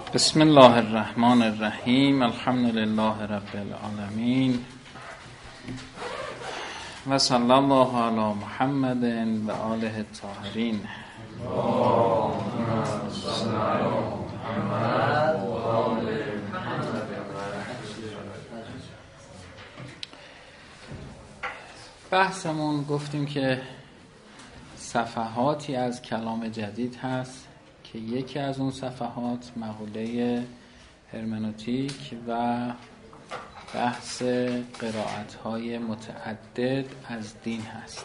بسم الله الرحمن الرحیم. الحمد لله رب العالمین و صلی الله علی محمد و آله الطاهرین. بحثمون گفتیم که صفحاتی از کلام جدید هست که یکی از اون صفحات مقوله هرمنوتیک و بحث قرائت‌های متعدد از دین هست.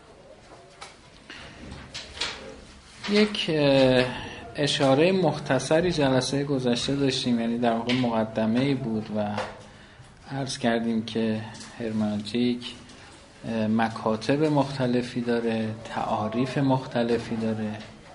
یک اشاره مختصری جلسه گذشته داشتیم، یعنی در واقع مقدمه‌ای بود و عرض کردیم که هرمنوتیک مکاتب مختلفی داره، تعاریف مختلفی داره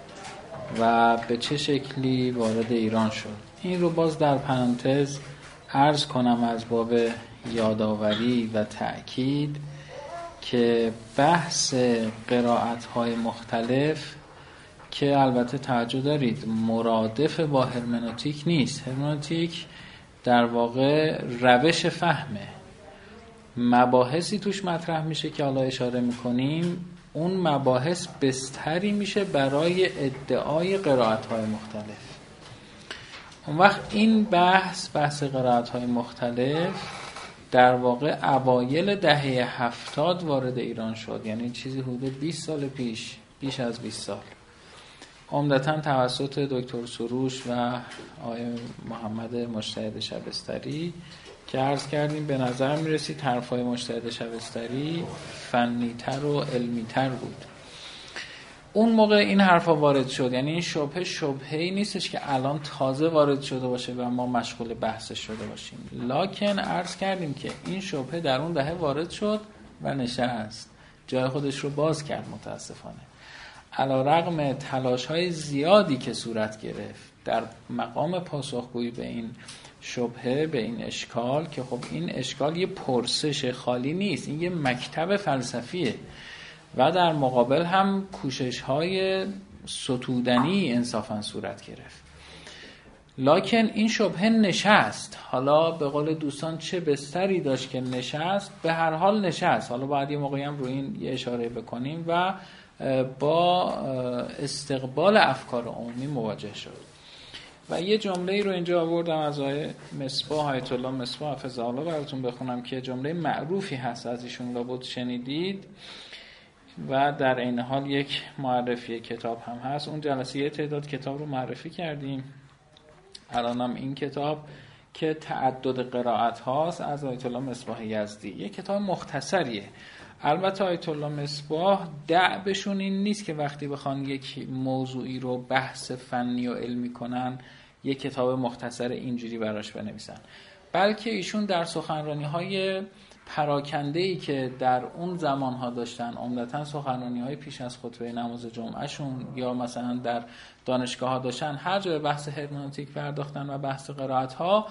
و به چه شکلی وارد ایران شد. این رو باز در پرانتز عرض کنم از باب یادآوری و تأکید که بحث قرائت‌های مختلف که البته توجه دارید مرادف با هرمنوتیک نیست. هرمنوتیک در واقع روش فهمه، مباحثی توش مطرح میشه که حالا اشاره میکنیم، اون مباحث بستری میشه برای ادعای قرائت‌های مختلف. اون وقت این بحث قرائت‌های مختلف در واقع اوایل دهه 70 وارد ایران شد، یعنی چیزی حدود 20 سال پیش، بیش از 20 سال، عمدتاً توسط دکتر سروش و آقای محمد مجتهد شبستری که عرض کردیم به نظر میرسید حرفای مجتهد شبستری فنی‌تر و علمی‌تر بود. اون موقع این حرفا وارد شد، یعنی این شبهه‌ای نیستش که الان تازه وارد شده باشه و ما مشغول بحثش شده باشیم، لکن عرض کردیم که این شبهه در اون دهه وارد شد و نشست، جای خودش رو باز کرد متاسفانه. علی‌رغم تلاش‌های زیادی که صورت گرفت در مقام پاسخگویی به این شبهه، به این اشکال، که خب این اشکال یه پرسش خالی نیست، این یه مکتب فلسفیه و در مقابل هم کوشش‌های ستودنی انصافاً صورت گرفت، لکن این شبهه نشست. حالا به قول دوستان چه بستری داشت که نشست، به هر حال نشست. حالا باید یه موقعی هم روی این یه اشاره بکنیم و با استقبال افکار عمومی مواجه شد. و یه جمله‌ای رو اینجا آوردم از آقای مصباح، آیت الله مصباح حفظه الله، براتون بخونم که جمله معروفی هست، از ایشون لابد شنیدید و در این حال یک معرفی کتاب هم هست. اون جلسه یه تعداد کتاب رو معرفی کردیم، الانم این کتاب که تعدد قرائت هاست از آیت الله مصباح یزدی، یه کتاب مختصریه. البته آیت الله مصباح دعبشون این نیست که وقتی بخوان یک موضوعی رو بحث فنی و علمی کنن یک کتاب مختصر اینجوری براش بنویسن، بلکه ایشون در سخنرانی‌های پراکنده‌ای که در اون زمان‌ها داشتن، عمدتاً سخنرانی‌های پیش از خطبه نماز جمعهشون یا مثلا در دانشگاه‌ها داشتن، هر جا به بحث هرمنوتیک پرداختن و بحث قرائت‌ها،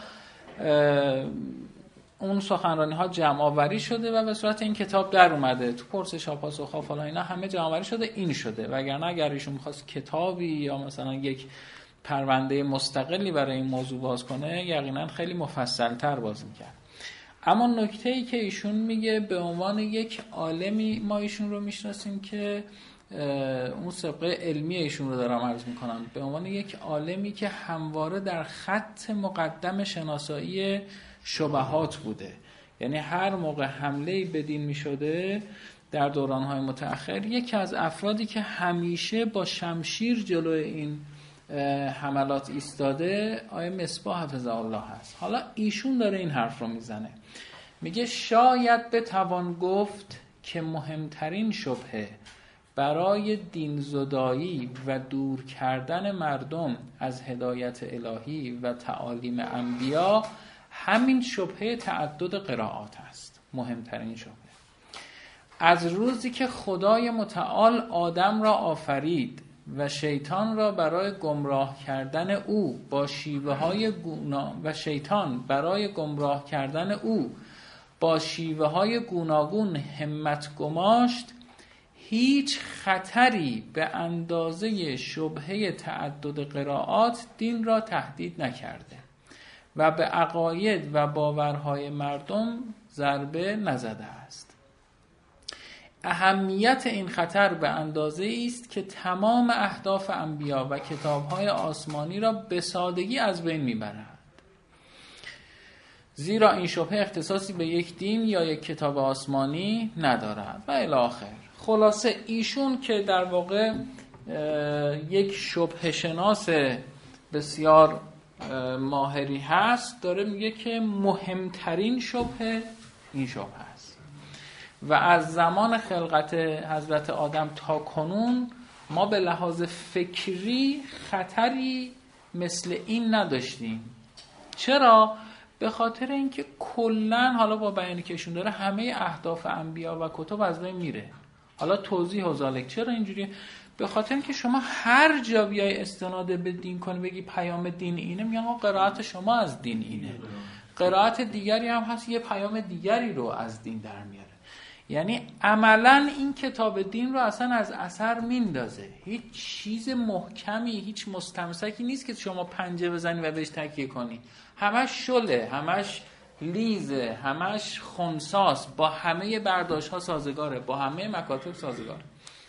اون سخنرانی‌ها جمع آوری شده و به صورت این کتاب در اومده، تو پرسش‌ها پاسخ‌ها فلان اینا همه جمع آوری شده، این شده. وگرنه اگر ایشون می‌خواست کتابی یا مثلا یک پرونده مستقلی برای این موضوع باز کنه، یقینا خیلی مفصل‌تر باز می‌کرد. اما نکته‌ای که ایشون میگه، به عنوان یک عالمی ما ایشون رو میشناسیم که اون سابقه علمی ایشون رو دارم عرض میکنم، به عنوان یک عالمی که همواره در خط مقدم شناسایی شبهات بوده، یعنی هر موقع حمله‌ای به دین میشده در دوران‌های متأخر، یکی از افرادی که همیشه با شمشیر جلوی این حملات ایستاده آیه مصباح حفظه الله هست. حالا ایشون داره این حرف رو میزنه، میگه شاید بتوان گفت که مهمترین شبهه برای دین زدایی و دور کردن مردم از هدایت الهی و تعالیم انبیا همین شبهه تعدد قرائات است. مهمترین شبهه از روزی که خدای متعال آدم را آفرید و شیطان را برای گمراه کردن او با شیوه‌های گوناگون همت گماشت، هیچ خطری به اندازه شبهه تعدد قرائات دین را تهدید نکرده و به عقاید و باورهای مردم ضربه نزده است. اهمیت این خطر به اندازه است که تمام اهداف انبیا و کتابهای آسمانی را به سادگی از بین میبرد، زیرا این شبهه اختصاصی به یک دین یا یک کتاب آسمانی ندارد و الی آخر. خلاصه ایشون که در واقع یک شبهه شناس بسیار ماهری هست، داره میگه که مهمترین شبهه این شبهه است و از زمان خلقت حضرت آدم تا کنون ما به لحاظ فکری خطری مثل این نداشتیم. چرا؟ به خاطر اینکه کلن حالا با بیانی که ایشون داره همه اهداف انبیا و کتب از بین میره. حالا توضیح و ذالک چرا اینجوریه؟ به خاطر اینکه شما هر جا بیای استناد به دین کنی بگی پیام دین اینه، میگن قرائت شما از دین اینه. قرائت دیگری هم هست یه پیام دیگری رو از دین در میاره. یعنی عملا این کتاب دین رو اصلا از اثر میندازه. هیچ چیز محکمی، هیچ مستمسکی نیست که شما پنجه بزنی و بهش تکیه کنی. همش شله، همش لیزه، همش خنثاس، با همه برداشت ها سازگاره، با همه مکاتب سازگاره.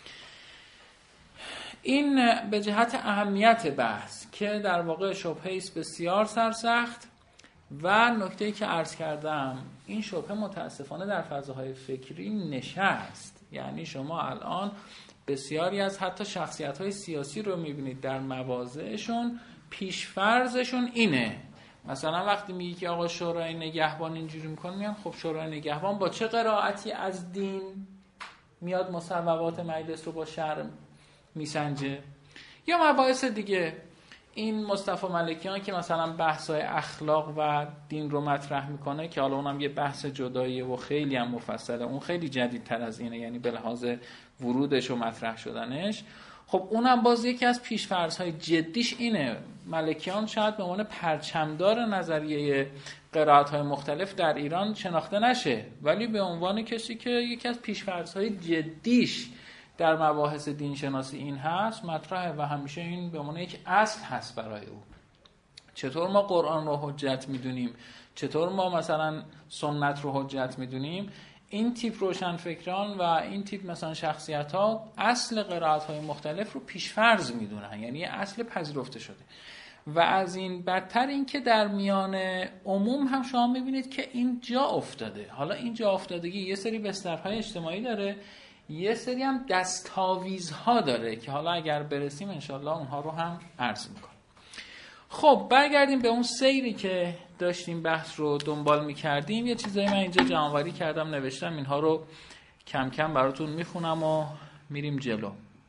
این به جهت اهمیت بحث که در واقع شبهه است بسیار سرسخت و نکته‌ای که عرض کردم، این شبهه متاسفانه در فضاهای فکری نشست. یعنی شما الان بسیاری از حتی شخصیت‌های سیاسی رو می‌بینید در مواضعشون پیش‌فرضشون اینه. مثلا وقتی میگی که آقا شورای نگهبان اینجوری میکنه، میگن خب شورای نگهبان با چه قرائتی از دین میاد مصوبات مجلس رو با شرع میسنجه؟ یا مباحث دیگه، این مصطفی ملکیان که مثلا بحث‌های اخلاق و دین رو مطرح میکنه که حالا اونم یه بحث جداییه و خیلی هم مفصله، اون خیلی جدیدتر از اینه، یعنی به لحاظ ورودش و مطرح شدنش. خب اونم باز یکی از پیش‌فرض‌های جدیش اینه، ملکیان شاید به عنوان پرچمدار نظریه قرائت‌های مختلف در ایران شناخته نشه، ولی به عنوان کسی که یکی از پیش‌فرض‌های جدیش در مباحث دین شناسی این هست مطرحه و همیشه این به عنوان یک اصل هست برای او. چطور ما قرآن رو حجت میدونیم، چطور ما مثلا سنت رو حجت میدونیم، این تیپ روشنفکران و این تیپ مثلا شخصیت ها اصل قرائت های مختلف رو پیشفرض میدونن، یعنی اصل پذیرفته شده. و از این بدتر این که در میان عموم هم شما میبینید که این جا افتاده. حالا این جا افتادگی یه سری بسترهای اجتماعی داره، یه سری هم دستاویزها داره که حالا اگر برسیم انشالله اونها رو هم عرض میکنم. خب برگردیم به اون سیری که داشتیم بحث رو دنبال میکردیم. یه چیزایی من اینجا جمع‌آوری کردم نوشتم، اینها رو کم کم براتون میخونم و میریم جلو.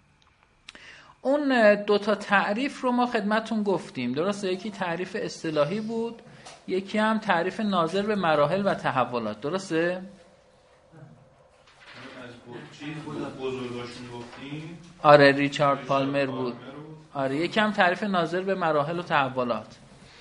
اون دوتا تعریف رو ما خدمتون گفتیم، درسته؟ یکی تعریف اصطلاحی بود، یکی هم تعریف ناظر به مراحل و تحولات، درسته؟ چیز بود بزرگاشون گفتیم؟ آره ریچارد پالمر بود. آره یکی هم تعریف ناظر به مراحل و تحولات.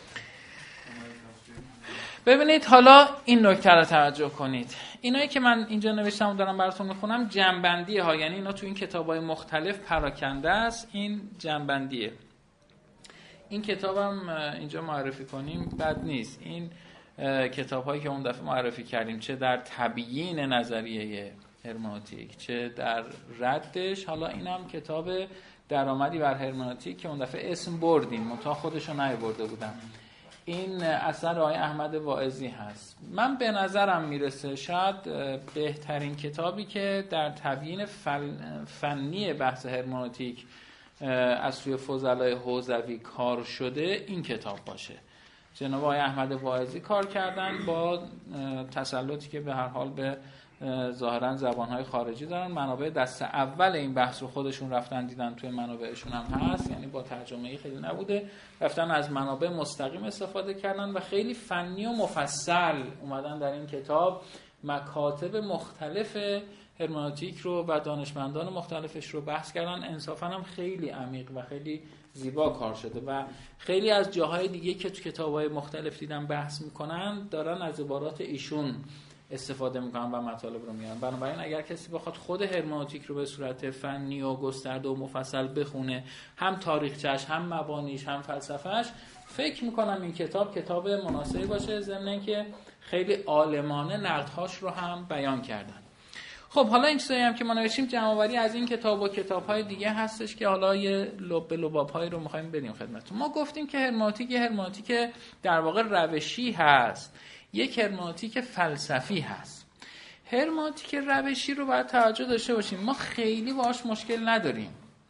ببینید حالا این نکته رو توجه کنید، اینایی که من اینجا نوشتم و دارم براتون میخونم جنبندیه ها، یعنی اینا تو این کتابای مختلف پراکنده است. این جنبندیه. این کتابم اینجا معرفی کنیم بد نیست. این کتاب‌هایی که اون دفعه معرفی کردیم، چه در تبیین نظریه هرمنوتیک چه در ردش، حالا اینم کتاب درآمدی بر هرمنوتیک که اون دفعه اسم بردیم منتها خودشو نیاورده بودم. این اثر آقای احمد واعظی هست. من به نظرم میرسه شاید بهترین کتابی که در تبیین فنی بحث هرمنوتیک از سوی فضلای حوزوی کار شده این کتاب باشه. جناب آقای احمد واعظی کار کردن با تسلطی که به هر حال به ظاهرا زبانهای خارجی دارن. منابع دست اول این بحث رو خودشون رفتن دیدن، توی منابعشون هم هست، یعنی با ترجمه‌ای خیلی نبوده، رفتن از منابع مستقیم استفاده کردن و خیلی فنی و مفصل اومدن در این کتاب مکاتب مختلف هرمنوتیک رو و دانشمندان مختلفش رو بحث کردن. انصافا هم خیلی عمیق و خیلی زیبا کار شده و خیلی از جاهای دیگه که تو کتاب‌های مختلف دیدن بحث میکنن دارن از عبارات ایشون استفاده میکنن و مطالب رو میارن. بنابراین اگر کسی بخواد خود هرمنوتیک رو به صورت فنی و گسترده و مفصل بخونه، هم تاریخچه‌اش، هم مبانیش، هم فلسفه‌اش، فکر میکنم این کتاب مناسبی باشه، ضمن اینکه خیلی عالمانه نقدهاش رو هم بیان کردن. خب حالا این چیزایی هم که ما نوشتیم جمع‌آوری از این کتاب و کتاب‌های دیگه هستش که حالا یه لباب‌هایی رو می‌خوایم بدیم خدمتتون. ما گفتیم که هرمنوتیک در واقع روشی هست، یک هرمنوتیک فلسفی هست. هرمنوتیک روشی رو باید توجه داشته باشیم، ما خیلی باهاش مشکل نداریم.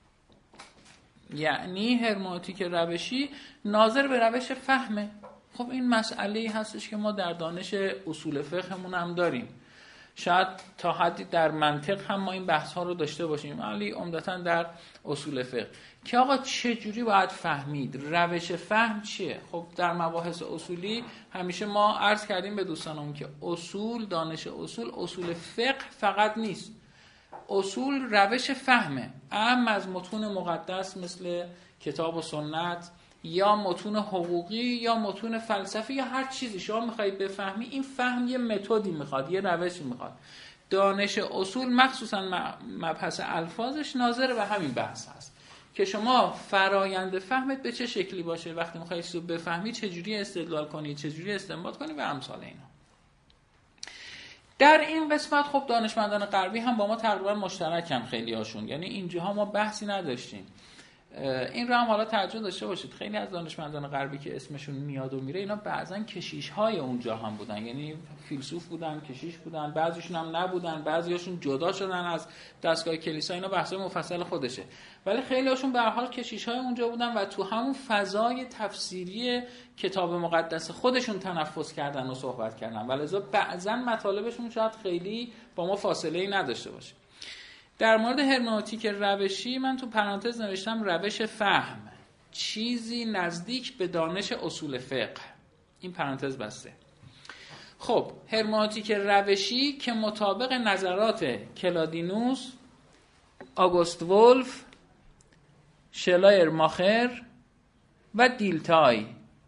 یعنی هرمنوتیک روشی ناظر به روش فهمه. خب این مسئله‌ای هستش که ما در دانش اصول فقهمون هم داریم. شاید تا حدی در منطق هم ما این بحث ها رو داشته باشیم، ولی عمدتاً در اصول فقه که آقا چه جوری باید فهمید، روش فهم چیه. خب در مباحث اصولی همیشه ما عرض کردیم به دوستانمون که دانش اصول فقه فقط نیست، اصول روش فهمه، اهم از متون مقدس مثل کتاب و سنت یا متون حقوقی یا متون فلسفی یا هر چیزی شما میخواید بفهمی، این فهم یه متدی میخواد، یه روشی میخواد. دانش اصول مخصوصا مبحث الفاظش ناظر به همین بحث هست که شما فرایند فهمت به چه شکلی باشه، وقتی میخواید چیزو بفهمی چجوری استدلال کنی، چجوری استنباط کنی و امثال اینا. در این قسمت خب دانشمندان غربی هم با ما تقریبا مشترکن خیلی هاشون، یعنی اینجاها ما بحثی نداشتیم. این رو هم حالا توجه داشته باشید، خیلی از دانشمندان غربی که اسمشون میاد و میره اینا بعضا کشیش‌های اونجا هم بودن، یعنی فیلسوف بودن، کشیش بودن، بعضیشون هم نبودن، بعضیاشون جدا شدن از دستگاه کلیسا، اینا بحث مفصل خودشه، ولی خیلی هاشون به هر حال کشیش‌های اونجا بودن و تو همون فضای تفسیری کتاب مقدس خودشون تنفس کردن و صحبت کردن، ولذا بعضا مطالبشون شاید خیلی با ما فاصله‌ای نداشته باشه. در مورد هرمنوتیک روشی من تو پرانتز نوشتم روش فهم، چیزی نزدیک به دانش اصول فقه. این پرانتز بسته. خب هرمنوتیک روشی که مطابق نظرات کلادینوس، آگوست ولف، شلایر ماخر و دیلتای،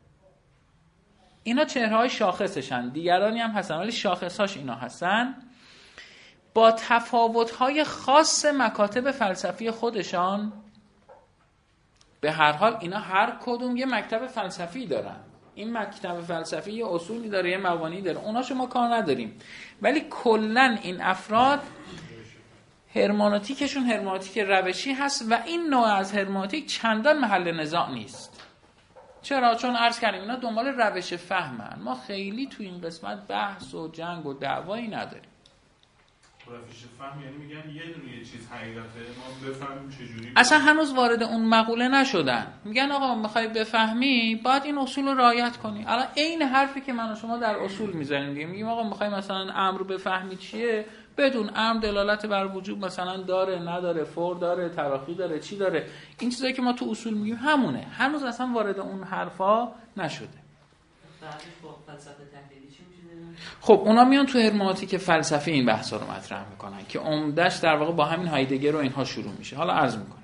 اینا چهره‌های شاخصشن، دیگرانی هم هستن ولی شاخصهاش اینا هستن، با تفاوت‌های خاص مکاتب فلسفی خودشان. به هر حال اینا هر کدوم یه مکتب فلسفی دارن، این مکتب فلسفی یه اصولی داره، یه مبانی داره، اونا شما کار نداریم، ولی کلن این افراد هرمنوتیکشون هرمنوتیک روشی هست و این نوع از هرمنوتیک چندان محل نزاع نیست. چرا؟ چون عرض کردیم اینا دنبال روش فهمن، ما خیلی تو این قسمت بحث و جنگ و دعوایی نداریم. روش فهم یعنی میگن یه دونه یه چیز حقیقته، ما بفهمیم چجوری. اصلا هنوز وارد اون مقوله نشدن، میگن آقا میخوای بفهمی باید این اصول رو رعایت کنی. الان عین حرفی که من و شما در اصول میزنیم دیگه، میگیم آقا میخوای مثلا امر رو بفهمی چیه، بدون امر دلالت بر وجوب مثلا داره نداره، فور داره، تراخی داره، چی داره، این چیزایی که ما تو اصول میگیم همونه، هنوز اصلا وارد اون حرفا نشده. خب اونا میان تو هرمنوتیک فلسفی این بحثا رو مطرح میکنن که عمدش در واقع با همین هایدگر و اینها شروع میشه. حالا عرض میکنم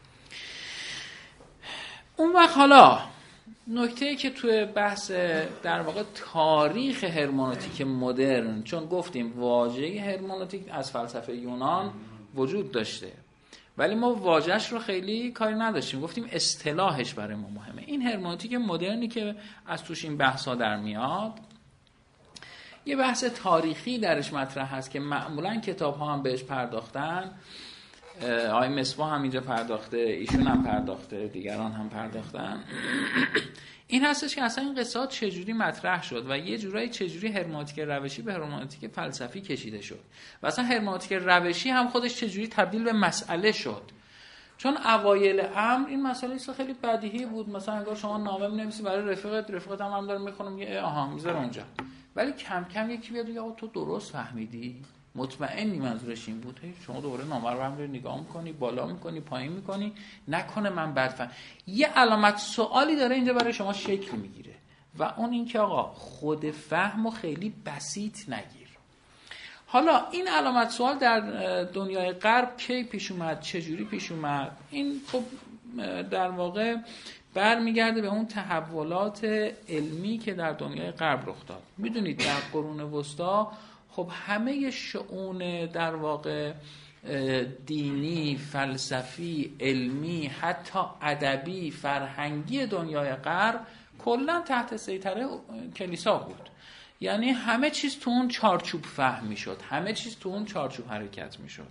اون وقت حالا نکته‌ای که توی بحث در واقع تاریخ هرمنوتیک مدرن، چون گفتیم واژه هرمنوتیک از فلسفه یونان وجود داشته ولی ما واژه‌اش رو خیلی کاری نداشتیم، گفتیم اصطلاحش برای ما مهمه. این هرمنوتیک مدرنی که از توش این بحثا در میاد یه بحث تاریخی درش مطرح هست که معمولاً کتاب‌ها هم بهش پرداختن، آقای مصباح هم اینجا پرداخته، ایشون هم پرداخته، دیگران هم پرداختن. این هستش که اصلا این قصات چجوری مطرح شد و یه جورایی چجوری هرمنوتیک روشی به هرمنوتیک فلسفی کشیده شد و اصلا هرمنوتیک روشی هم خودش چجوری تبدیل به مسئله شد. چون اوایل امر این مسئله خیلی بدیهی بود، مثلا اگر شما نامه می‌نویسی برای رفیقت هم داره می‌خونه میگه آها میذاره اونجا، ولی کم کم یکی بیاد بگه آقا تو درست فهمیدی؟ مطمئنی منظورش این بود؟ شما دوباره نامه رو هم نگاه میکنی، بالا میکنی، پایین میکنی، نکنه من بد فهم. یه علامت سوالی داره اینجا برای شما شکل میگیره و اون این که آقا خود فهمو خیلی بسیط نگیر. حالا این علامت سوال در دنیای غرب کی پیش اومد، چجوری پیش اومد؟ این خب در واقع برمیگرده به اون تحولات علمی که در دنیای غرب رخ داد. میدونید در قرون وسطا خب همه شؤون در واقع دینی، فلسفی، علمی، حتی ادبی، فرهنگی دنیای غرب کلا تحت سیطره کلیسا بود. یعنی همه چیز تو اون چارچوب فهم میشد، همه چیز تو اون چارچوب حرکت میشد.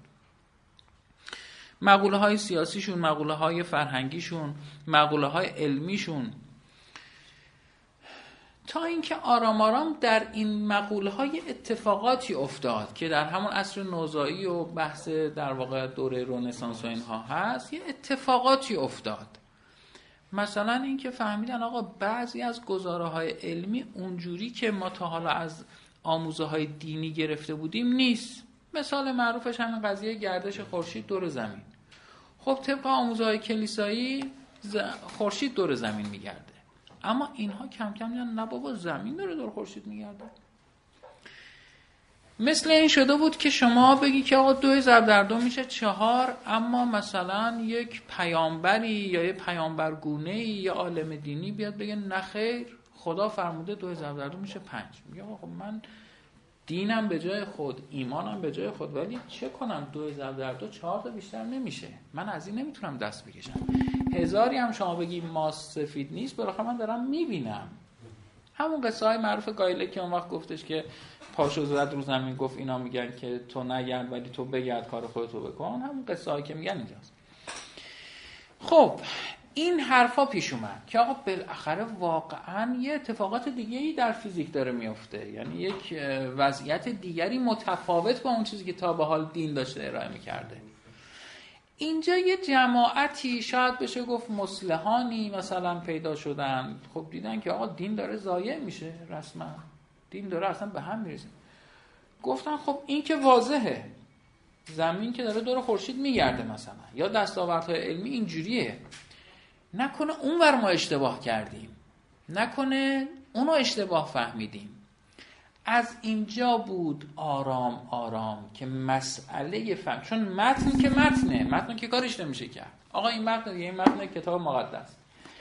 مقوله های سیاسیشون، مقوله های فرهنگیشون، مقوله های علمیشون، تا اینکه آرام آرام در این مقوله های اتفاقاتی افتاد که در همون عصر نوزایی و بحث در واقع دوره رنسانس و اینها هست، یه اتفاقاتی افتاد. مثلا اینکه فهمیدن آقا بعضی از گزاره های علمی اونجوری که ما تا حالا از آموزه های دینی گرفته بودیم نیست. مثال معروفش همین قضیه گردش خورشید دور زمین. خب طبق آموزه های کلیسایی خورشید دور زمین میگرده، اما اینها کم کم میگن نه بابا زمین داره دور خورشید میگرده. مثل این شده بود که شما بگی که آقا 2 ضرب در 2 میشه 4، اما مثلا یک پیامبری یا یک پیامبرگونه‌ای یا عالم دینی بیاد بگه نه خیر، خدا فرموده 2 ضرب در 2 میشه 5. میگه آقا من دینم به جای خود، ایمانم به جای خود، ولی چه کنم 2 ضرب در 2 4 تا بیشتر نمیشه، من از این نمیتونم دست بکشم. هزاری هم شما بگی ماست سفید نیست، بالاخره من دارم میبینم. همون قصه های معروف گایله که اون وقت گفتش که پاشو زد رو زمین گفت اینا میگن که تو نگرد ولی تو بگرد کار خودتو بکن، همون قصه هایی که میگن اینجاست. خب این حرفا پیش اومد که آقا بالاخره واقعا یه اتفاقات دیگه‌ای در فیزیک داره میفته، یعنی یک وضعیت دیگری متفاوت با اون چیزی که تا به حال دین داشته ارائه میکرده. اینجا یه جماعتی شاید بشه گفت مصلحانی مثلا پیدا شدن، خب دیدن که آقا دین داره ضایع میشه، رسما دین داره اصلا به هم میریزه. گفتن خب این که واضحه، زمین که داره دور خورشید میگرده مثلا، یا دستاوردهای علمی اینجوریه، نکنه اونور ما اشتباه کردیم، نکنه اونو اشتباه فهمیدیم. از اینجا بود آرام آرام که مسئله فهم، چون متن که متن که کارش نمیشه کرد، آقا این متن دیگه، این متن کتاب مقدس،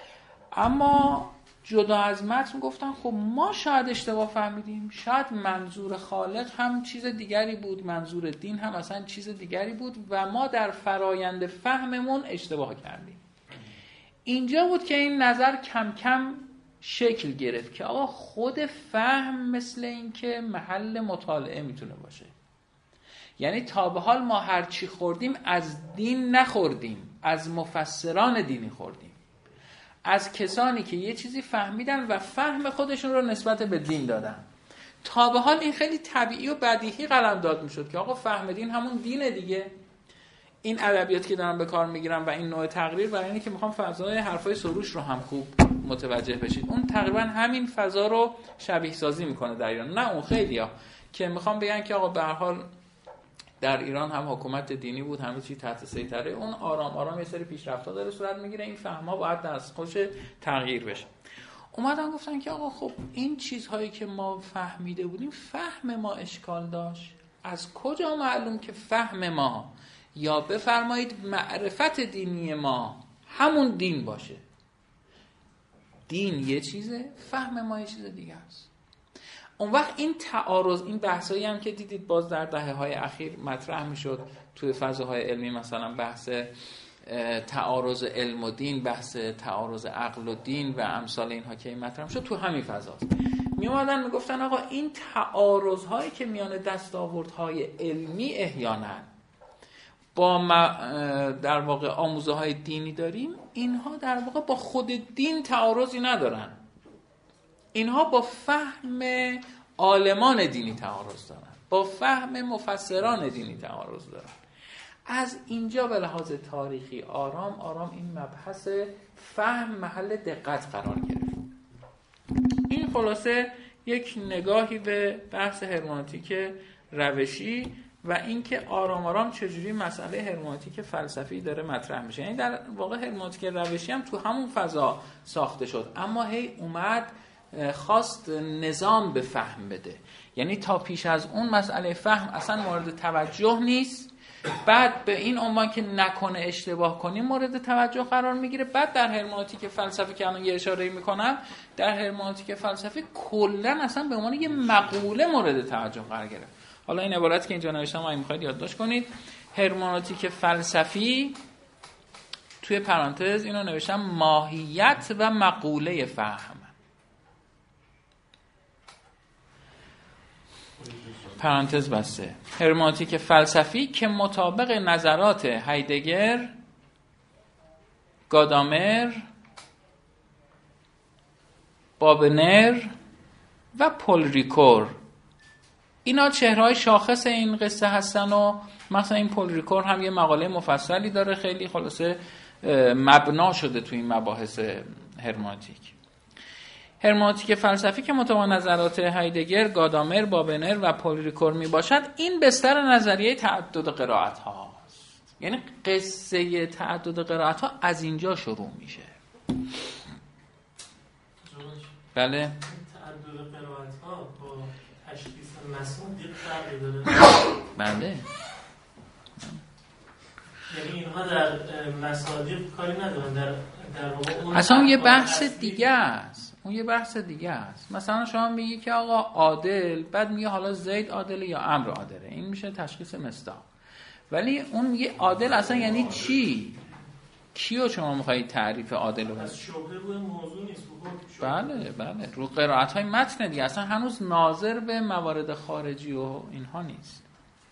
اما جدا از متن گفتن خب ما شاید اشتباه فهمیدیم، شاید منظور خالق هم چیز دیگری بود، منظور دین هم اصلا چیز دیگری بود و ما در فرایند فهممون اشتباه کردیم. اینجا بود که این نظر کم کم شکل گرفت که آقا خود فهم مثل این که محل مطالعه میتونه باشه. یعنی تا به حال ما هر چی خوردیم از دین نخوردیم، از مفسران دینی خوردیم، از کسانی که یه چیزی فهمیدن و فهم خودشون رو نسبت به دین دادن. تا به حال این خیلی طبیعی و بدیهی قلمداد میشد که آقا فهم دین همون دینه دیگه. این ادبیات که دارم به کار میگیرم و این نوع تقریر برای اینه که میخوام فضای حرفای سروش رو هم خوب متوجه بشید. اون تقریبا همین فضا رو شبیه سازی میکنه در ایران، نه اون خیلیا که میخوام بگن که آقا به هر حال در ایران هم حکومت دینی بود، همه چی تحت سیطره، اون آرام آرام یه سری پیشرفت‌ها داره صورت میگیره، این فهم‌ها باید دست خوش تغییر بشه. اومدن گفتن که آقا خب این چیزهایی که ما فهمیده بودیم، فهم ما اشکال داشت. از کجا معلوم که فهم ما یا بفرمایید معرفت دینی ما همون دین باشه؟ دین یه چیزه، فهم ما یه چیز دیگه است. اون وقت این تعارض، این بحثایی هم که دیدید باز در دهه‌های اخیر مطرح میشد توی فضاهای علمی، مثلا بحث تعارض علم و دین، بحث تعارض عقل و دین و امثال اینها که مطرح شد، تو همین فضاست. می اومدن میگفتن آقا این تعارض‌هایی که میان دستاوردهای علمی احیانا با در واقع آموزه های دینی داریم، اینها در واقع با خود دین تعارضی ندارن، اینها با فهم عالمان دینی تعارض دارن، با فهم مفسران دینی تعارض دارن. از اینجا به لحاظ تاریخی آرام آرام این مبحث فهم محل دقت قرار گرفت. این خلاصه یک نگاهی به بحث هرمنوتیک روشی و اینکه آرام آرام چجوری مسئله هرمنوتیک فلسفی داره مطرح میشه. یعنی در واقع هرمنوتیک روشی هم تو همون فضا ساخته شد، اما هی اومد خواست نظام به فهم بده. یعنی تا پیش از اون مسئله فهم اصلا مورد توجه نیست، بعد به این عنوان که نکنه اشتباه کنیم مورد توجه قرار میگیره. بعد در هرمنوتیک فلسفی که الان یه اشاره میکنم، در هرمنوتیک فلسفی کلا اصلا به عنوان یه مقوله مورد توجه قرار گرفت. حالا این عبارت که اینجا نوشتم اگه میخواید یادداشت کنید. هرمنوتیک فلسفی توی پرانتز اینو نوشتم ماهیت و مقوله فهم. پرانتز بسته. هرمنوتیک فلسفی که مطابق نظرات هایدگر، گادامر، بابنر و پل ریکور، اینا چهره‌های شاخص این قصه هستن و مثلا این پل ریکور هم یه مقاله مفصلی داره خیلی خلاصه مبنا شده تو این مباحث هرمنوتیک. هرمنوتیک فلسفی که مطابق نظرات هایدگر، گادامر، بابنر و پل ریکور می باشد، این بستر نظریه تعدد قرائت هاست. یعنی قصه تعدد قرائت ها از اینجا شروع میشه. بله. تعدد قرائت ها با تشخیص مسموع دید فرقی داره. بله. یعنی اینها در مصادیق کاری ندارن، در واقع اون اصلا اون یه بحث دیگه است. اون یه بحث دیگه است. مثلا شما میگی که آقا عادل، بعد میگه حالا زید عادله یا عمرو عادله، این میشه تشخیص مصداق. ولی اون میگه عادل اصلا یعنی چی؟ کیو شما میخواید تعریف عادل رو از شبهه روی موضوع نیست. بله رو قرائت های متن دیگه، اصلا هنوز ناظر به موارد خارجی و اینها نیست.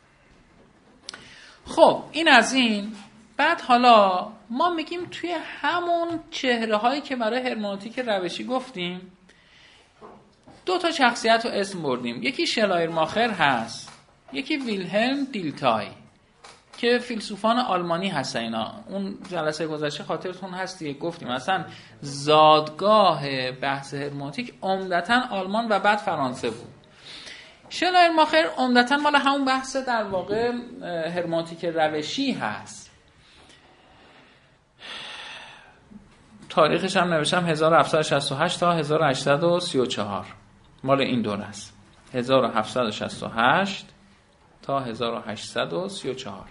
خب این از این. بعد حالا ما میگیم توی همون چهره هایی که برای هرمنوتیک روشی گفتیم 2 تا شخصیت رو اسم بردیم. یکی شلایرماخر هست، یکی ویلهلم دیلتای که فیلسوفان آلمانی هستن. اینا اون جلسه گذشته خاطرتون هست دیگه، گفتیم مثلا زادگاه بحث هرمنوتیک عمدتاً آلمان و بعد فرانسه بود. شلایرماخر عمدتاً مال همون بحث در واقع هرمنوتیک روشی هست. تاریخش هم نوشتم 1768 تا 1834 مال این دوره است. 1768 تا 1834.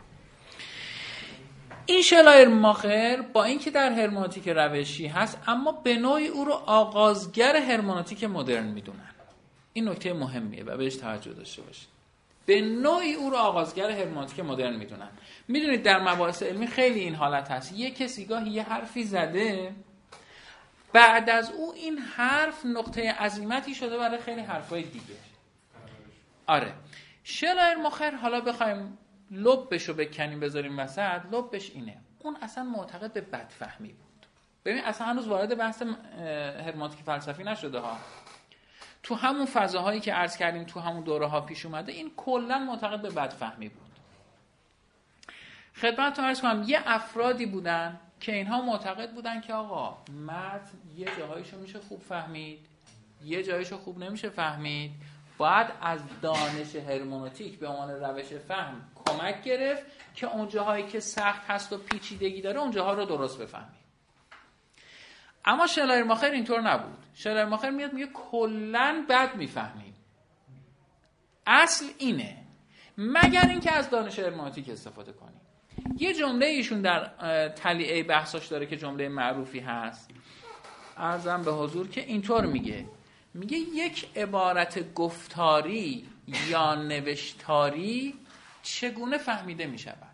این شلایرماخر با اینکه در هرمنوتیک روشی هست، اما به نوعی او رو آغازگر هرمنوتیک مدرن میدونن. این نکته مهمیه و بهش توجه داشته باشید. به نوعی او رو آغازگر هرمنوتیک مدرن میدونن. میدونید در مباحث علمی خیلی این حالت هست، یه کسی گاهی یه حرفی زده، بعد از او این حرف نقطه عظیمتی شده برای خیلی حرفای دیگه. آره. شلایرماخر حالا بخوایم لبشو بکنیم بذاریم وسط، لبش اینه، اون اصلا معتقد به بدفهمی بود. ببین اصلا هنوز وارد بحث هرمنوتیک فلسفی نشده ها. تو همون فضاهایی که عرض کردیم تو همون دوره ها پیش اومده، این کلا معتقد به بدفهمی بود. خدمتتون عرض کنم یه افرادی بودن که اینها معتقد بودن که آقا متن یه جاهایشو میشه خوب فهمید، یه جایشو خوب نمیشه فهمید، باید از دانش هرمنوتیک به عنوان روش فهم کمک گرفت که اون جاهایی که سخت هست و پیچیدگی داره اون جاها رو درست بفهمید. اما شلایرماخر اینطور نبود. شلایرماخر میاد میگه کلاً بد میفهمیم. اصل اینه، مگر اینکه از دانش هرمنوتیک استفاده کنیم. یه جمله ایشون در تلیعه بحثاش داره که جمله معروفی هست، عرضم به حضور که اینطور میگه یک عبارت گفتاری یا نوشتاری چگونه فهمیده میشود؟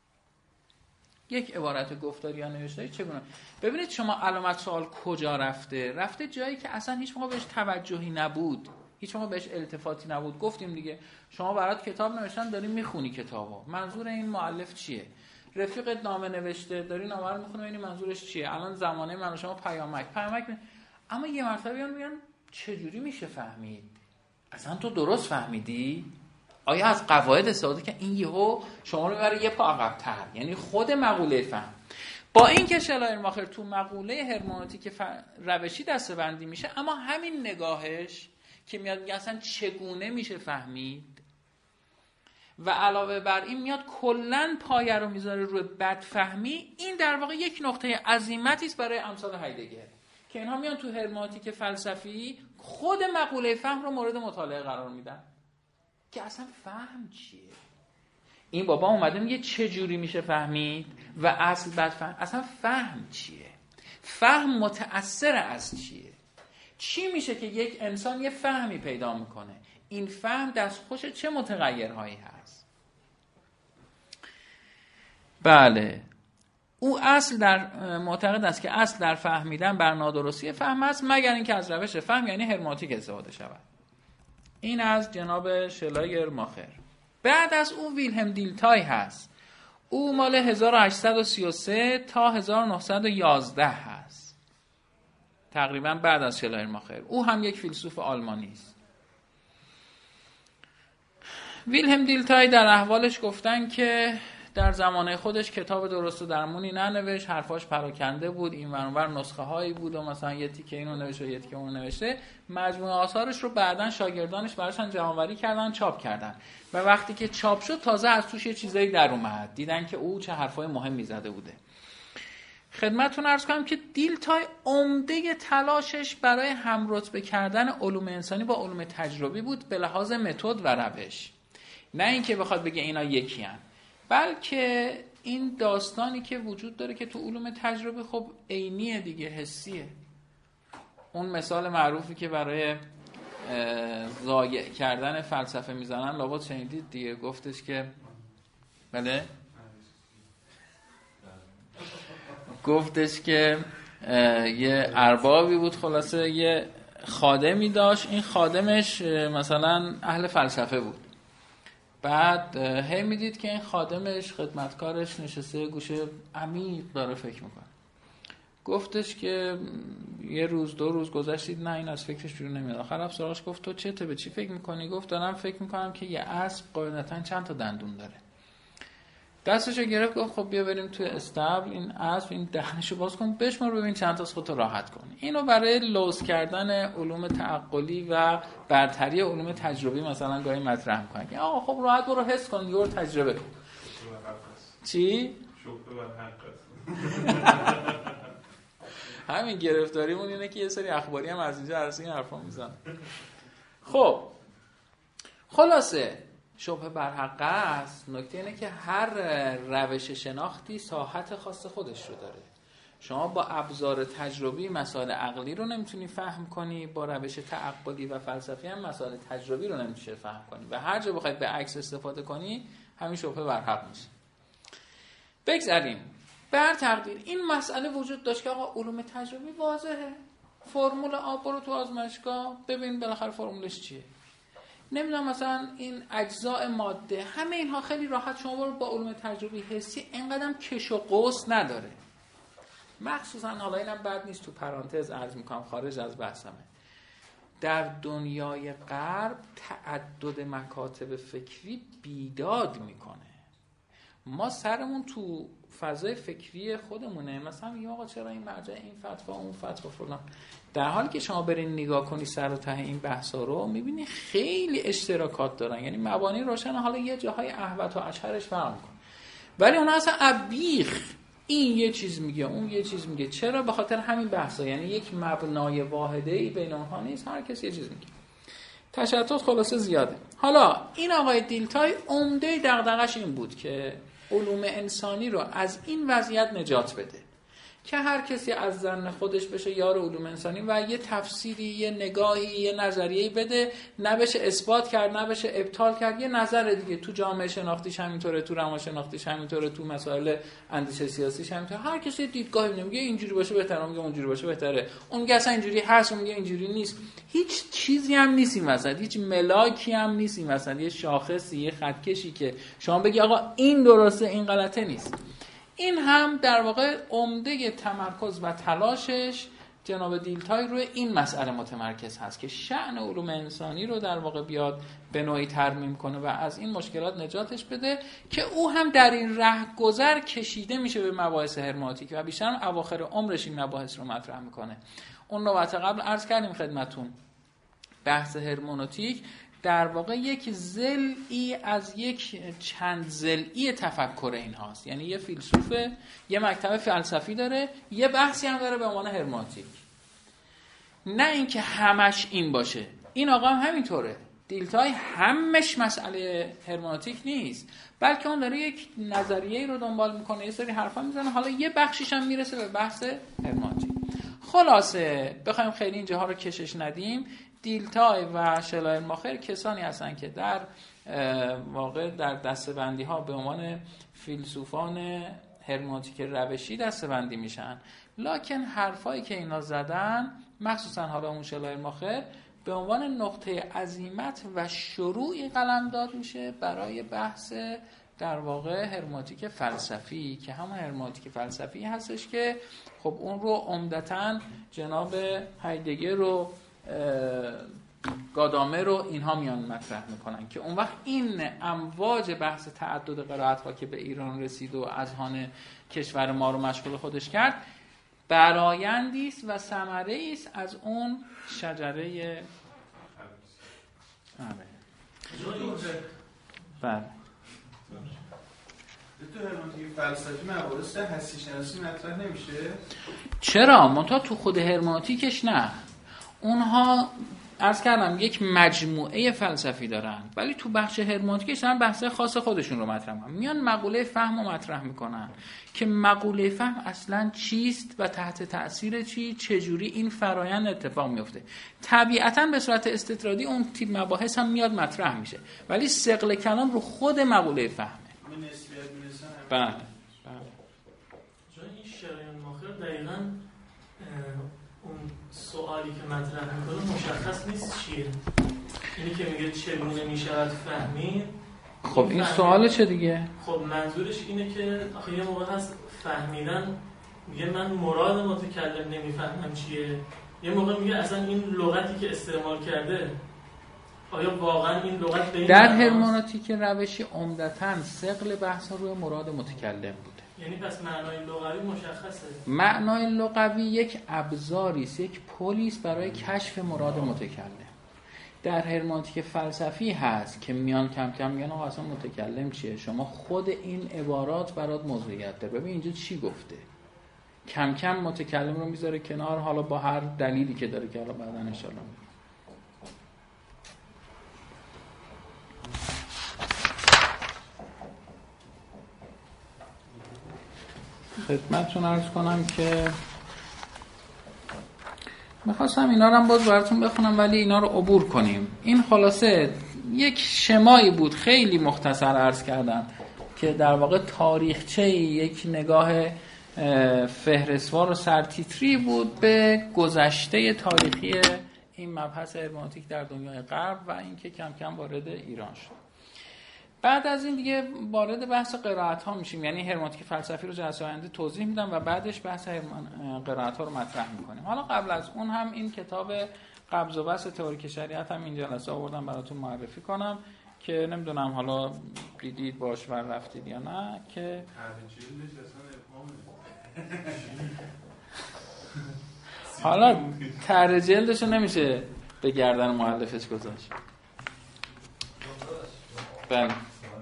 یک عبارت گفتاری یا نوشتاری چگونه؟ ببینید شما علامت سوال کجا رفته جایی که اصلا هیچ موقع بهش توجهی نبود، هیچ موقع بهش التفاتی نبود. گفتیم دیگه شما برات کتاب نوشتن داری میخونی کتابو، منظور این مؤلف چیه؟ رفیقت نامه نوشته داری نامه رو میخونی ببینی منظورش چیه؟ الان زمانه من و شما پیامک اما یه مرتبه میگن چجوری میشه فهمید؟ اصلا تو درست فهمیدی؟ آیا از قواعد استفاده که این یهو شما رو میبره یه پا عقب‌تر، یعنی خود مقوله فهم. با این که شلایرماخر تو مقوله هرمنوتیک روشی دسته‌بندی میشه، اما همین نگاهش که میاد میگه اصلا چگونه میشه فهمید و علاوه بر این میاد کلن پایه رو میذاره روی بدفهمی، این در واقع یک نقطه عظیمتی است برای امثال هایدگر که اینها میان تو هرمنوتیک فلسفی خود مقوله فهم رو مورد مطالعه قرار میدن که اصلا فهم چیه. این بابا اومده میگه چه جوری میشه فهمید و اصل بدفهم، اصلا فهم چیه؟ فهم متأثر از چیه؟ چی میشه که یک انسان یه فهمی پیدا میکنه؟ این فهم دستخوش چه متغیرهایی هست؟ بله، او معتقد است که اصل در فهمیدن بر نادرستی فهم است، مگر اینکه از روش فهم یعنی هرماتیک استفاده شود. این از جناب شلایر-ماخر. بعد از او ویلهلم دیلتای هست. او مال 1833 تا 1911 هست، تقریبا بعد از شلایر-ماخر. او هم یک فیلسوف آلمانی است. ویلهلم دیلتای در احوالش گفتن که در زمانه خودش کتاب درست و درمونی ننوشت، حرفاش پراکنده بود، این ور اون ور نسخه هایی بود و مثلا یه تیکه اینو نوشته یه تیکه اونو نوشته. مجموعه آثارش رو بعداً شاگردانش براشون جمع‌آوری کردن، چاپ کردن و وقتی که چاپ شد تازه از توش یه چیزایی در اومد، دیدن که او چه حرفای مهمی زده بوده. خدمتتون عرض کنم که دیلتای عمده تلاشش برای همرتبه کردن علوم انسانی با علوم تجربی بود به لحاظ متد و روش، نه اینکه بخواد بگه اینا یکی هن، بلکه این داستانی که وجود داره که تو علوم تجربی خب عینیه دیگه، حسیه. اون مثال معروفی که برای ضایع کردن فلسفه میزنن لابد شنیدید دیگه، گفتش که بله، گفتش که یه اربابی بود، خلاصه یه خادمی داشت، این خادمش مثلا اهل فلسفه بود. بعد هی میدید که این خادمش خدمتکارش نشسته گوشه عمیق داره فکر میکنه. گفتش که یه روز دو روز گذشتید نه این از فکرش بیرون نمیاد. آخر رفت سراغش گفت تو چته، به چی فکر میکنی؟ گفت دارم فکر میکنم که یه اسب قاعدتاً چند تا دندون داره. دستشو گرفت گفت خب بیا بریم توی استبل، این اسب این دهنشو باز کن بشمار ببین چند تاست خودتو راحت کن. اینو برای لوس کردن علوم تعقلی و برتری علوم تجربی مثلا گاهی مطرح میکنن که آقا خب راحت برو حس کن، یور تجربه کن. چی؟ شوخی بر حق است. همین گرفتاریمون اینه که یه سری اخباری هم از اینجا عرصه این حرفا میزنن. خب خلاصه شبهه بر حق است. نکته اینه که هر روش شناختی ساحت خاص خودش رو داره. شما با ابزار تجربی مسائل عقلی رو نمیتونی فهم کنی، با روش تعقلی و فلسفی هم مسائل تجربی رو نمیتونی فهم کنی و هر جا بخواید به عکس استفاده کنی همین شبهه بر حق میشه. بگذاریم بر تقدیر این مسئله وجود داشت که آقا علوم تجربی واضحه، فرمول آب رو تو آزمایشگاه ببین بالاخره فرمولش چیه. نمیدونم مثلا این اجزاء ماده، همه اینها خیلی راحت شما رو با علوم تجربی حسی اینقدرم کش و قوس نداره. مخصوصا حالا اینم بد نیست تو پرانتز عرض میکنم خارج از بحثمه، در دنیای غرب تعدد مکاتب فکری بیداد میکنه. ما سرمون تو فضای فکری خودمونه، مثلا میگیم آقا چرا این مرجع این فتوا اون فتوا فلان، در حالی که شما برین نگاه کنی سر و ته این بحثا رو میبینی خیلی اشتراکات دارن، یعنی مبانی روشن، حالا یه جاهای احوط و اشهرش فرق میکنه ولی اونا اصلا ابیخ این یه چیز میگه اون یه چیز میگه. چرا؟ به خاطر همین بحثا، یعنی یک مبنای واحده‌ای بین اونها نیست، هر کسی یه چیز میگه. تشتت خلاصه زیاده. حالا این آقای دیلتای عمده دغدغش این بود که علوم انسانی رو از این وضعیت نجات بده که هر کسی از ظن خودش بشه یار علوم انسانی و یه تفسیری، یه نگاهی، یه نظریه‌ای بده، نه بشه اثبات کرد نه بشه ابطال کرد، یه نظر دیگه. تو جامعه شناختیش همینطوره، تو روانشناختیش همینطوره، تو مسائل اندیشه سیاسیش همینطوره. هر کسی دیدگاهی میگه اینجوری باشه بهتره، میگه اونجوری باشه بهتره، اون میگه اصلا اینجوری هست، اون میگه اینجوری نیست. هیچ چیزی هم نیست این وسط، هیچ ملاکی هم نیست این وسط، یه شاخصی، یه خطکشی که شما بگی آقا این درسته این غلطه نیست. این هم در واقع عمده تمرکز و تلاشش جناب دیلتای روی این مسئله متمرکز هست که شأن علوم انسانی رو در واقع بیاد به نوعی ترمیم کنه و از این مشکلات نجاتش بده که او هم در این رهگذر کشیده میشه به مباحث هرماتیک و بیشتر هم اواخر عمرش این مباحث رو مطرح میکنه. اون نوبت قبل عرض کردیم خدمتون بحث هرمنوتیک در واقع یک ضلعی از یک چند ضلعی تفکر این هاست، یعنی یه فیلسوفه یه مکتب فلسفی داره، یه بحثی هم داره به عنوان هرمنوتیک، نه اینکه همش این باشه. این آقا هم همینطوره. دیلتای همش مسئله هرمنوتیک نیست، بلکه اون داره یک نظریه‌ای رو دنبال میکنه، یه سری حرفا میزنه، حالا یه بخشیش هم میرسه به بحث هرمنوتیک. خلاصه بخوایم خیلی اینجاها رو کشش ندیم، دیلتای و شلایر-ماخر کسانی هستن که در واقع در دسته‌بندی ها به عنوان فیلسوفان هرمنوتیک روشی دسته‌بندی میشن، لکن حرفایی که اینا زدن مخصوصا حالا اون شلایر-ماخر به عنوان نقطه عزیمت و شروعی قلمداد میشه برای بحث در واقع هرمنوتیک فلسفی، که همون هرمنوتیک فلسفی هستش که خب اون رو عمدتاً جناب هایدگر رو گادامر رو اینها میان مطرح میکنن که اون وقت این امواج بحث تعدد قرائت‌ها که به ایران رسید و اذهان کشور ما رو مشغول خودش کرد، برآیندی است و ثمره‌ای است از اون شجره بله. تو هرمنوتیک فلسفی مباحث هستی شناسی مطرح نمیشه؟ چرا؟ منتها تو خود هرمنوتیکش نه. اونها عرض کردم یک مجموعه فلسفی دارن، ولی تو بخش هرمنوتیکش دارن بحث خاص خودشون رو مطرح میکنن. میان مقوله فهم رو مطرح میکنن که مقوله فهم اصلا چیست و تحت تأثیر چجوری این فرایند اتفاق میفته. طبیعتاً به صورت استطرادی اون تیپ مباحث هم میاد مطرح میشه، ولی ثقل کلام رو خود مقوله فهمه. بله بله. جای این شلایر-ماخر دقیقاً اون سوالی که مطرح میکنه مشخص نیست چیه. اینی که میگه چگونه میشود فهمید، خب این سواله چه دیگه؟ خب منظورش اینه که آخه یه موقع هست فهمیدن میگه من مراد متکلم نمیفهمم چیه، یه موقع میگه اصلا این لغتی که استعمال کرده آیا واقعا این لغت به این در هرمنوتیک روشی عمدتاً ثقل بحث روی مراد متکلم بوده. یعنی پس معنای لغوی مشخصه. معنای لغوی یک ابزاری است، یک پلی است برای کشف مراد متکلم. در هرمنوتیک فلسفی هست که میان کم کم میگن آقا اصلا متکلم چیه، شما خود این عبارات برات موضوعیت داره، ببین اینجا چی گفته. کم کم متکلم رو میذاره کنار، حالا با هر دلیلی که داره که حالا بعداً ان شاء الله خدمتتون عرض کنم که میخواستم اینا رو هم باز براتون بخونم ولی اینا رو عبور کنیم. این خلاصه یک شمایی بود خیلی مختصر عرض کردم که در واقع تاریخچه یک نگاه فهرستوار و سرتیتری بود به گذشته تاریخی این مبحث هرمنوتیک در دنیای غرب و اینکه کم کم وارد ایران شد. بعد از این دیگه وارد بحث قرائت ها میشیم، یعنی هرمنوتیک فلسفی رو جلسه آینده توضیح میدم و بعدش بحث قرائت ها رو مطرح میکنیم. حالا قبل از اون هم این کتاب قبض و بسط تئوریک شریعت هم این جلسه آوردم براتون معرفی کنم که نمیدونم حالا دیدید باش ور رفتید یا نه، که حالا طرح جلدش نمیشه به گردن مؤلفش گذاشت. بله این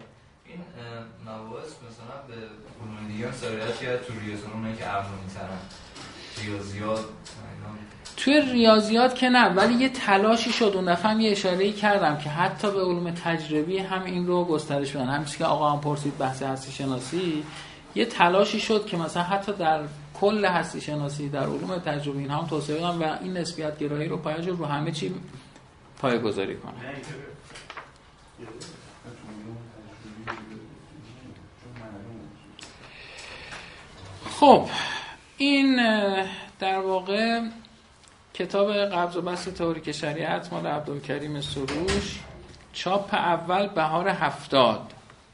مباحث مثلا به علوم دیگه سریعت کرد تو ریاضیات، اونایی که ارقامی ترن ریاضیات توی ریاضیات که نه، ولی یه تلاشی شد اون دفعه هم یه اشاره‌ای کردم که حتی به علوم تجربی هم این رو گسترش بدن. همین که آقا هم پرسید بحث هستی شناسی، یه تلاشی شد که مثلا حتی در کل هستی شناسی در علوم تجربی این هم توسعه بدن و این نسبیت گرایی رو پایه‌اش رو همه چی پایه‌گذاری کنن. خب این در واقع کتاب قبض و بسط تئوریک شریعت مال عبدالکریم سروش، چاپ اول بهار 70.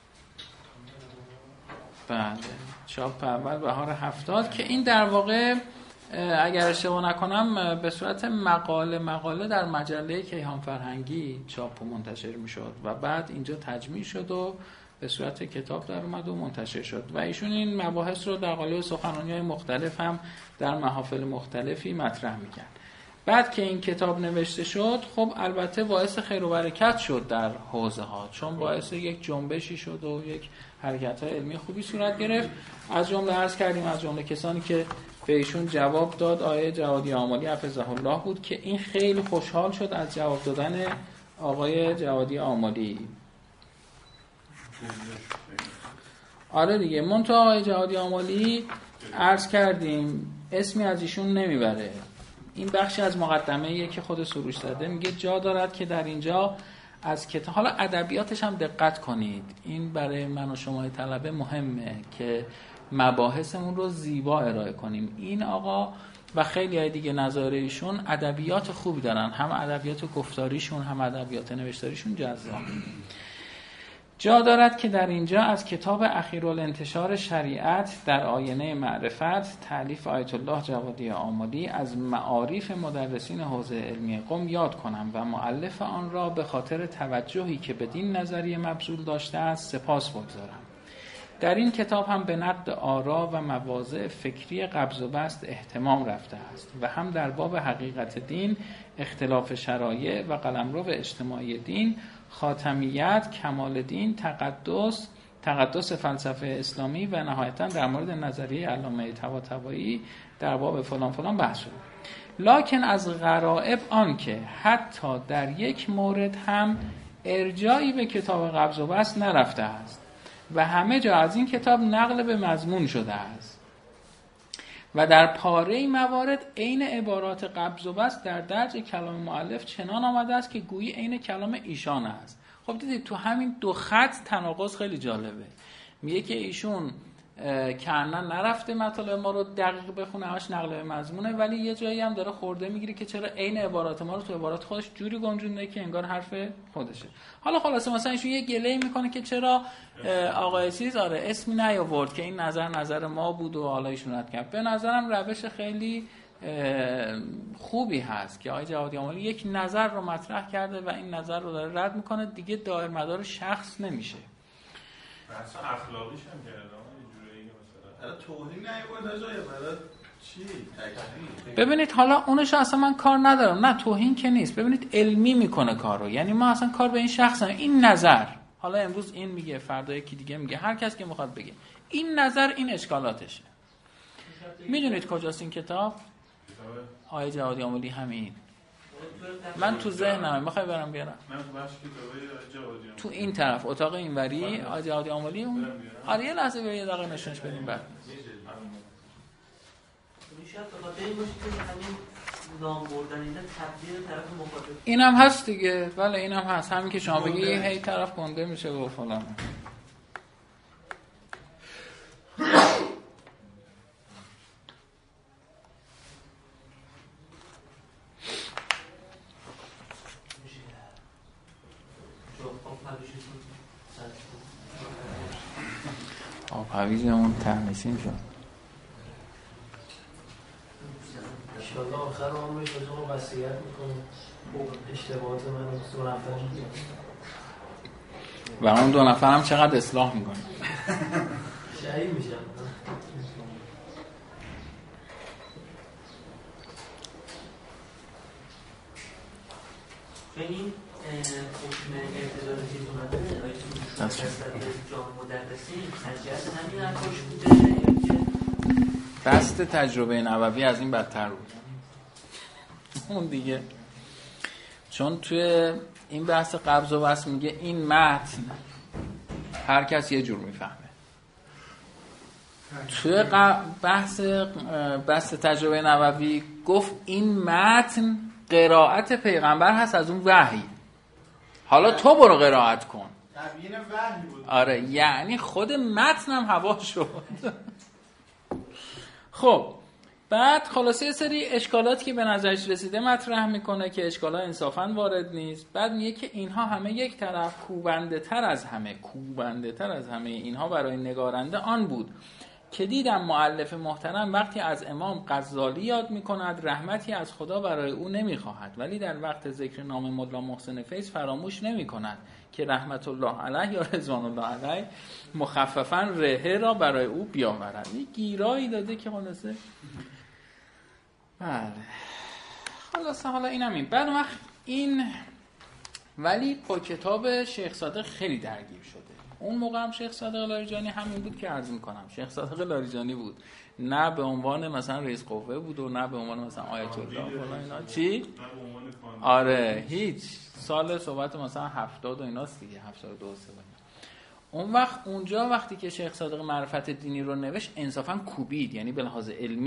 بله چاپ اول بهار 70 که این در واقع اگر اشتباه نکنم به صورت مقاله در مجله کیهان فرهنگی چاپ و منتشر میشد و بعد اینجا تجمیع شد و به صورت کتاب در اومد و منتشر شد و ایشون این مباحث رو در قالب سخنرانی‌های مختلف هم در محافل مختلفی مطرح می‌کرد. بعد که این کتاب نوشته شد خب البته باعث خیر و برکت شد در حوزه ها، چون باعث یک جنبشی شد و یک حرکت‌های علمی خوبی صورت گرفت. از جمله عرض کردیم از جمله کسانی که به ایشون جواب داد آقای جوادی آملی حفظه الله بود که این خیلی خوشحال شد از جواب دادن آقای جوادی آملی. آره دیگه، منتها آقای جوادی آملی عرض کردیم اسمی از ایشون نمیبره این بخشی از مقدمه‌ایه که خود سروش زده، میگه جا دارد که در اینجا از کتاب، حالا ادبیاتش هم دقت کنید، این برای من و شما طلبه مهمه که مباحثمون رو زیبا ارائه کنیم. این آقا و خیلی های دیگه نظریشون ادبیات خوبی دارن، هم ادبیات گفتاریشون هم ادبیات نوشتاریشون جذاب. جا دارد که در اینجا از کتاب اخیرالانتشار شریعت در آینه معرفت تألیف آیت الله جوادی آملی از معارف مدرسین حوزه علمی قم یاد کنم و مؤلف آن را به خاطر توجهی که بدین نظریه مبذول داشته است سپاس بگذارم. در این کتاب هم به نقد آرا و مواضع فکری قبض و بسط اهتمام رفته است و هم در باب حقیقت دین، اختلاف شرایع و قلمرو اجتماعی دین، خاتمیت، کمال دین، تقدس فلسفه اسلامی و نهایتاً در مورد نظریه علامه طباطبایی در باب فلان فلان بحث شد. لکن از غرایب آن که حتی در یک مورد هم ارجاعی به کتاب قبض و بسط نرفته است و همه جا از این کتاب نقل به مضمون شده است و در پاره موارد عین عبارات قبض و بسط در درج کلام مؤلف چنان آمده است که گویی عین کلام ایشان است. خب دیدید تو همین دو خط تناقض خیلی جالبه. میگه که ایشون کانا نرفته مطالب ما رو دقیق بخونه، همش نقل به مضمونه، ولی یه جایی هم داره خورده میگیره که چرا عین عبارات ما رو تو عبارات خودش جوری گنجونده که انگار حرف خودشه. حالا خلاصه مثلا ایشون یه گله میکنه که چرا آقای چیز اسمی نیاورد که این نظر ما بود و حالا ایشون رد کرد. به نظرم روش خیلی خوبی هست که آقای جوادی آملی یک نظر رو مطرح کرده و این نظر رو داره رد میکنه، دیگه دائر مدار شخص نمیشه. بحث اخلاقیش هم کرده برای توهین نیورد جای برای چی؟ ببینید حالا اونش اصلا من کار ندارم، نه توهین که نیست، ببینید علمی میکنه کار رو، یعنی ما اصلا کار به این شخص نداریم. این نظر حالا امروز این میگه فردا یکی دیگه میگه، هر کس که میخواد بگه این نظر این اشکالاتشه. میدونید کجاست این کتاب؟ آقای جوادی آملی همین. من تو ذهنمه، میخوای برم بیارم؟ تو این طرف اتاق اینوری آقای جوادی آملی اون. آره یه لحظه بیا یه دقیقه نشونش بدیم بعد. میشه تا خاطر این باشه که همین نام بردن اینا تبدیل طرف مخاطب. اینم هست دیگه، بله اینم هست، همین که شما بگی هی طرف گنده میشه و فلان. آب‌هویجمون تهمیسین شد. انشاءالله آخر عمرش از اون وصیت میکنه اشتباهات من رو 2 نفر و اون 2 نفر هم چقدر اصلاح میکنه. شهید میشن. این حکم ارتداد که اومده آیتون جامع مدرسین تجهیز همین حرفاش بوده یا که دست تجربه نووی از این بدتر بود اون دیگه، چون توی این بحث قبض و بسط میگه این متن هر کس یه جور میفهمه. توی بحث تجربه نووی گفت این متن قرائت پیغمبر هست از اون وحی، حالا تو برو قرائت کن. تبیین وحی بود. آره یعنی خود متنم هوا شد. خب بعد خلاصه یه سری اشکالاتی که به نظرش رسیده مطرح میکنه که اشکالات انصافاً وارد نیست. بعد میگه که اینها همه یک طرف کوبنده تر از همه اینها برای نگارنده آن بود که دیدم مؤلف محترم وقتی از امام غزالی یاد میکند رحمتی از خدا برای او نمیخواهد، ولی در وقت ذکر نام ملا محسن فیض فراموش نمیکند که رحمت الله علیه یا رضوان الله علیه مخففاً رهه را برای او بیاورد. این گیرایی داده که خلاصه بله خلاصه حالا اینم این. بعد وقت این ولی با کتاب شیخ صادق خیلی درگیر شده. اون موقع هم شیخ صادق لاریجانی همین بود که عرض میکنم، شیخ صادق لاریجانی بود، نه به عنوان مثلا رئیس قوه بود و نه به عنوان مثلا آیت الله فلان اینا. چی؟ آره هیچ. سال صحبت مثلا 70 و ایناست دیگه، 72 اون وقت اونجا وقتی که شیخ صادق معرفت دینی رو نوشت انصافا کوبید، یعنی به لحاظ علمی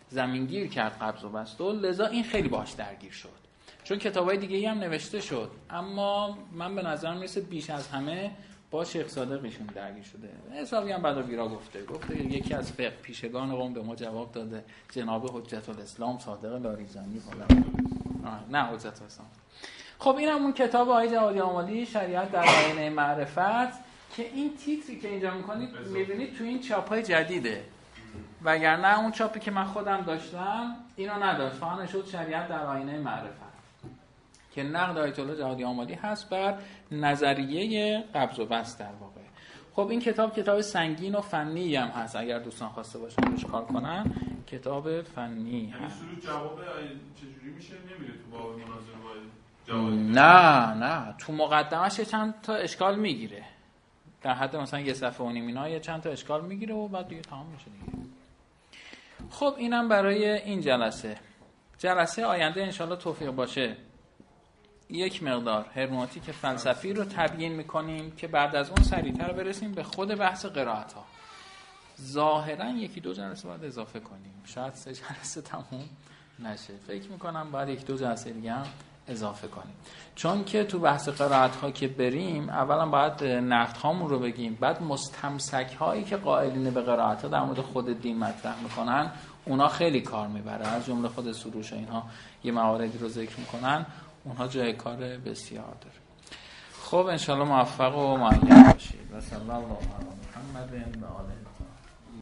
زمینگیر کرد قبض و بسط و لذا این خیلی باهاش درگیر شد. چون کتابای دیگه‌ای هم نوشته شد، اما من به نظرم میرسه بیش از همه با شیخ صادق ایشون درگیر شده. حسابی هم بعد ویرا گفته یکی از فقه پیشگان قوم به ما جواب داده جناب حجت الاسلام صادق لاریجانی نه حجت الاسلام. خب اینم اون کتاب آقای جوادی آمالی شریعت در آینه معرفت که این تیتری که اینجا میکنید میبینید تو این چاپ‌های جدیده، وگرنه اون چاپی که من خودم داشتم اینو نداشت، فقط شد شریعت در آینه معرفت که نقد آیت الله جوادی آمالی هست بر نظریه قبض و بسط در واقع. خب این کتاب سنگین و فنی هم هست، اگر دوستان خواسته باشن روش کار کنن کتاب فنی هست. یعنی سلوک جواب چجوری میشه نمیره تو باب مناظره جوادی؟ نه تو مقدمش چند تا اشکال میگیره، در حد مثلا یه صفحه و نیم اینا یه چند تا اشکال میگیره و بعد دیگه تمام میشه دیگه. خب اینم برای این جلسه آینده انشالله توفیق باشه یک مقدار هرمنوتیک فلسفی رو تبیین میکنیم که بعد از اون سریعتر برسیم به خود بحث قرائت ها. ظاهرا 1-2 جلسه باید اضافه کنیم، شاید 3 جلسه تموم نشه، فکر میکنم باید 1-2 جلسه دیگه هم اضافه کنیم، چون که تو بحث قرائت ها که بریم اولا باید نقد هامون رو بگیم، بعد مستمسک هایی که قائلین به قرائت ها در مورد خود دین مطرح میکنن اونا خیلی کار میبره، از جمله خود سروش و اینها یه مواردی رو ذکر میکنن، اونها جای کار بسیار داره. خب انشالله موفق و معین باشید و صلی الله علی محمد و آله